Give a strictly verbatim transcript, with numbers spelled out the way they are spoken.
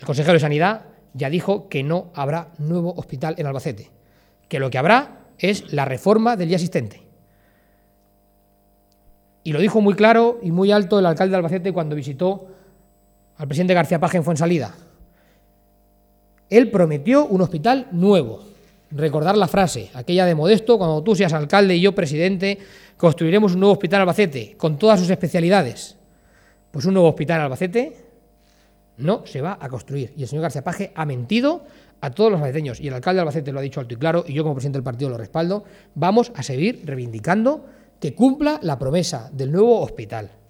El consejero de Sanidad ya dijo que no habrá nuevo hospital en Albacete, que lo que habrá es la reforma del ya existente. Y lo dijo muy claro y muy alto el alcalde de Albacete cuando visitó al presidente García Paje en Fuensalida. Él prometió un hospital nuevo. Recordar la frase, aquella de Modesto: cuando tú seas alcalde y yo presidente, construiremos un nuevo hospital en Albacete, con todas sus especialidades. Pues un nuevo hospital en Albacete no se va a construir. Y el señor García Paje ha mentido a todos los albaceteños. Y el alcalde de Albacete lo ha dicho alto y claro, y yo como presidente del partido lo respaldo. Vamos a seguir reivindicando que cumpla la promesa del nuevo hospital.